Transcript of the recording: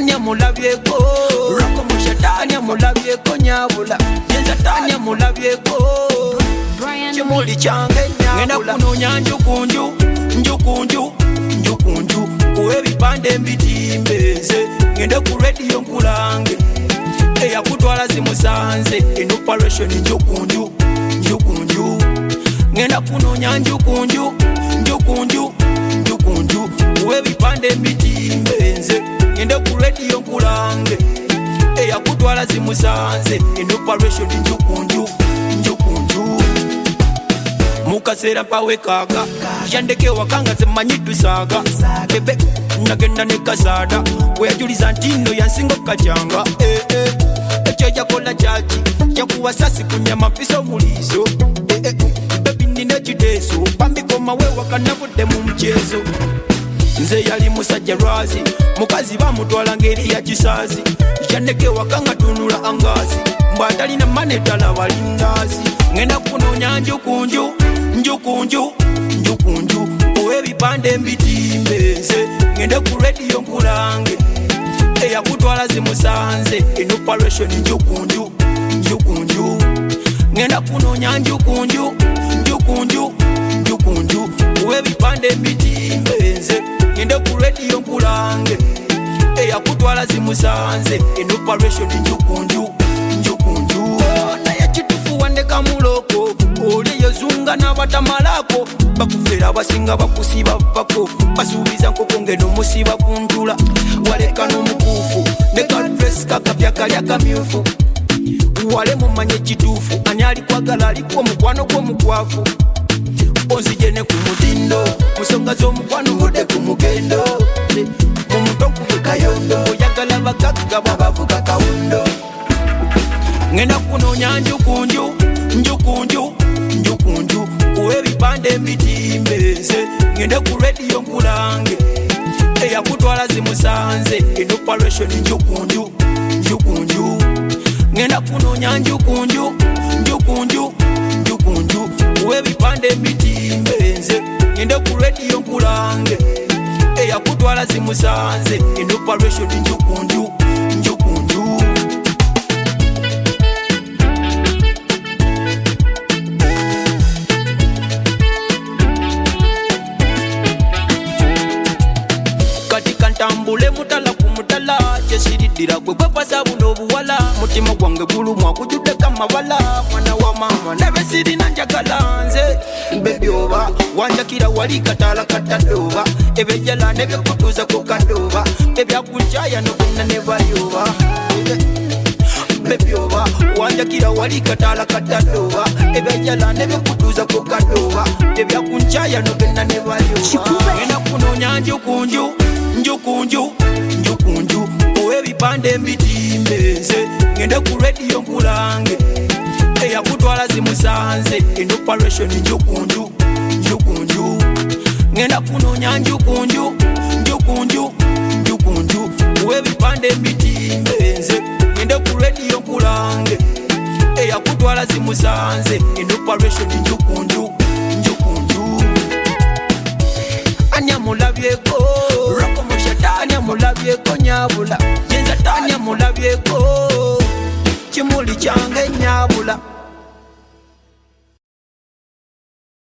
Anya mulabyeko Roko mushata Anya mulabyeko nyabula Yenza Anya mulabyeko Chimuli change nyabula Ngenda kunonya njukunju Njukunju Njukunju Kuwe bipande mbitimbe Ngenda ku radio nkulange Eya kutwala zimusanze in operation njukunju Njukunju Ngenda kunonya njukunju Njukunju Njukunju Kuwe bipande mbitimbe Ngenda ku radio nkulange Eya kutwala zimusanze in operation njukunju Njukunju Mukasera pawe kaga Yandeke wakanga zemanyitu saga Bebe nagenda ne kasada Weyajuliza ntino yansingo kajanga Echo yakola jaji Yakuwa sasi kunyama piso mulizo Bebi nine chideso Pambiko mawe wakanavude mu mchezo Nze yali musajja razi Mukazi bamutwala ngeri ya kisazi Yandeke wakanga tunula angazi Mbadali na manetala walindazi Ngenda kunonya njukunju Njukunju Njukunju Uwe bipande mbitimbe Ngende ku radio nkulange Eya kutwala zimusanze in operation njukunju Njukunju Ngenda kunonya njukunju Njukunju Njukunju Uwe bipande mbitimbe Ngende ku radio nkulange Eya kutwala zimusanze in operation njukunju Njukunju Naye chitufu wandeka muloko Ole yozunga na batamalako Bakufera basinga bakusiba bako Basubiza nkoko ngeno musiba kunjula Waleka n'omukufu Neka dress kakapya kalya kamyufu Wale mumanye kitufu Ani alikwagala aliko mukwano gw'omukwafu Onzijene ku mutindo Musonga z'omukwano ngode ku mugendo Mumuto nkube kayondo Oyagala bagagga babavuga kawundo Ngenda kunonya njukunju Njukunju Njukunju Kuwe bipande mbitimbe Ngende ku radio nkulange Eya kutwala zimusanze in operation njukunju Njukunju Ngenda kunonya njukunju Njukunju Njukunju Kuwe bipande mbitimbe Ngende ku radio nkulange Eya kutwala zimusanze in operation njukunju Njukunju Tambule mutala kumutala Chesiridira kwe pasa buno buwala Mutima gwange bulumwa kujude kama wala Mwana wa mama neve siri nanjagala nze Baby oba wanjakira wali katala katadoba Ebe jala neve kutuza kukadoba Ebe akunchaya no kuna neva yoba Baby oba wanjakira wali katala katadoba Ebe jala neve kutuza kukadoba Ebe akunchaya no kuna neva yoba Ngena kunonya njukunju Njukunju, njukunju Uwe bipande mbitimbe Ngende ku radio nkulange Eya kutwala zimusanze in operation njukunju Njukunju Ngenda kunonya njukunju Njukunju, njukunju Uwe bipande mbitimbe Ngende ku radio nkulange Eya kutwala zimusanze in operation njukunju